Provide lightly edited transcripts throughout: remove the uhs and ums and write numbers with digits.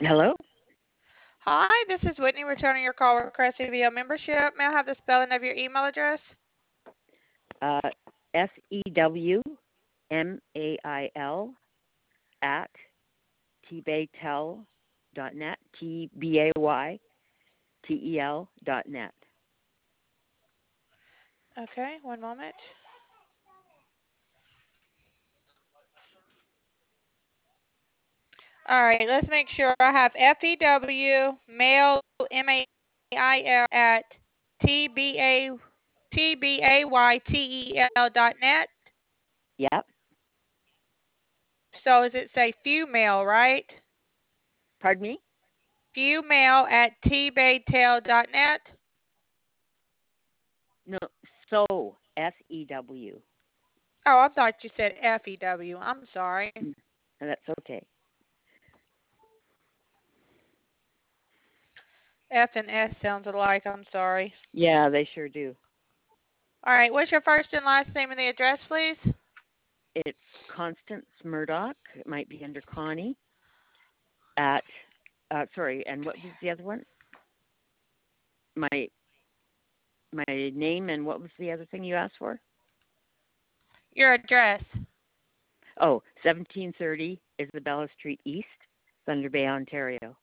Hello? Hi, this is Whitney returning your call requesting via membership. May I have the spelling of your email address? Uh, SEWMAIL at tbaytel.net, TBAYTEL.net. Okay, one moment. All right, let's make sure I have FEW mail MAIL at TBA TBAYTEL.net. Yep. So is it say few mail, right? Pardon me? Few mail at tbaytel.net. No, so, SEW. Oh, I thought you said FEW. I'm sorry. That's okay. F and S sounds alike. I'm sorry. Yeah, they sure do. All right, what's your first and last name and the address, please? It's Constance Murdoch. It might be under Connie at, sorry, and what was the other one? My my name and what was the other thing you asked for? Your address. Oh, 1730 Isabella Street East, Thunder Bay, Ontario.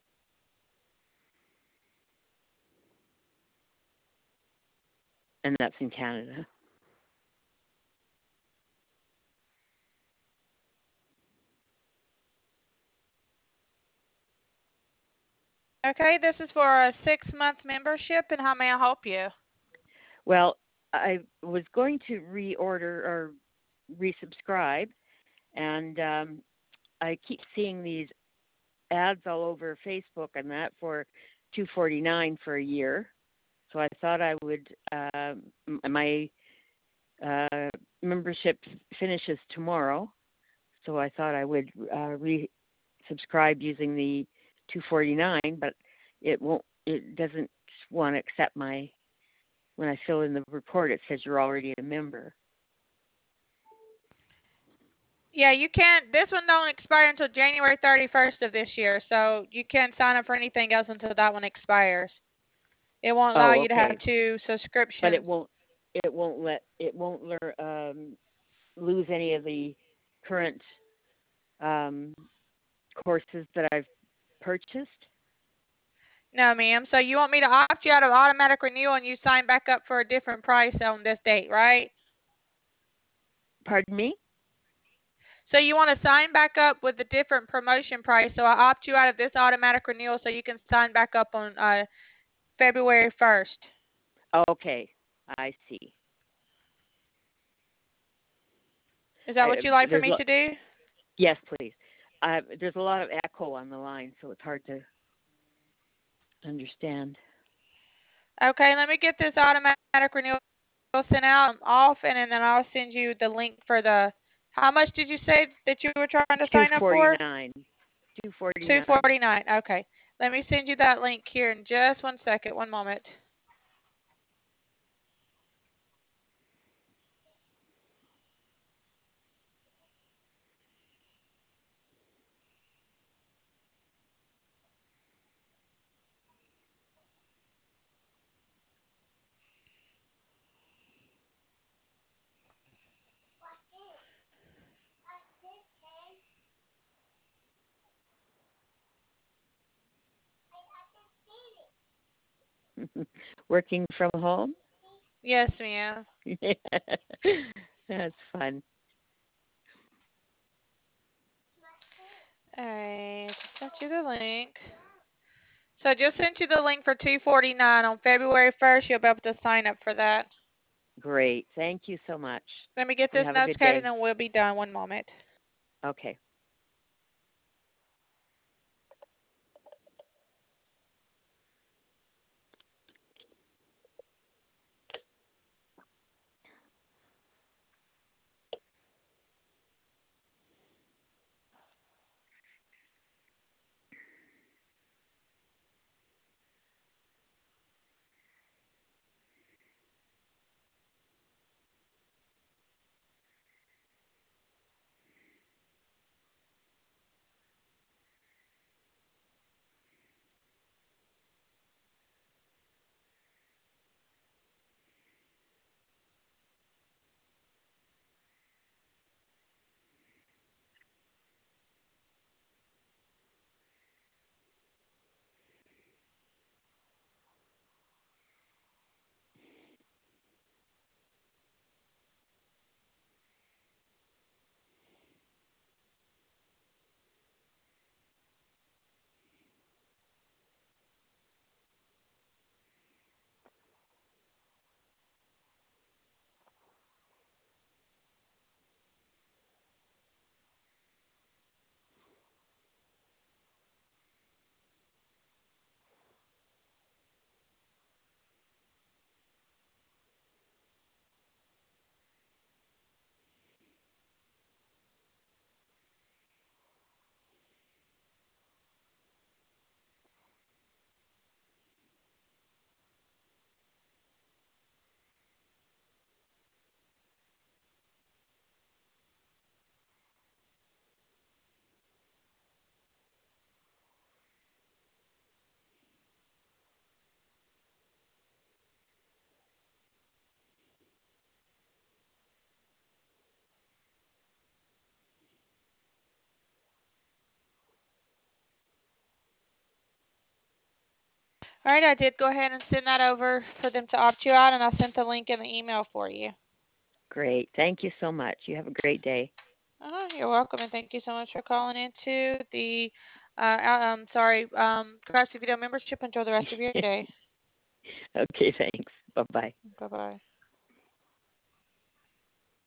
And that's in Canada. Okay, this is for a 6-month membership, and how may I help you? Well, I was going to reorder or resubscribe, and I keep seeing these ads all over Facebook and that for $249 for a year. So I thought I would. My membership finishes tomorrow, so I thought I would resubscribe using the $249, but it won't. It doesn't want to accept my. When I fill in the report, it says you're already a member. Yeah, you can't. This one don't expire until January 31st of this year, so you can't sign up for anything else until that one expires. It won't allow Oh, you to have okay. two But it subscriptions. won't. It won't let. It won't lose any of the current um, courses that I've purchased. No, ma'am. So you want me to opt you out of automatic renewal and you sign back up for a different price on this date, right? Pardon me. So you want to sign back up with a different promotion price. So I opt you out of this automatic renewal so you can sign back up on February 1st. Okay, I see. Is that what I, you'd like for there's me to do? yes, please. There's a lot of echo on the line, so it's hard to understand. Okay, let me get this automatic renewal sent out off, and then I'll send you the link for the. How much did you say that you were trying to Two sign up forty for? nine. 249. 249. Okay, let me send you that link here in just one second. One moment. Working from home. Yes, ma'am. That's fun. All right, just sent you the link. So I just sent you the link for 249 on February 1st. You'll be able to sign up for that. Great. Thank you so much. Let me get You this have a notes good coded day. and we'll be done. One moment. Okay. All right, I did go ahead and send that over for them to opt you out, and I sent the link in the email for you. Great. Thank you so much. You have a great day. You're welcome, and thank you so much for calling into the Craft CBD membership. Enjoy the rest of your day. Okay, thanks. Bye-bye. Bye-bye.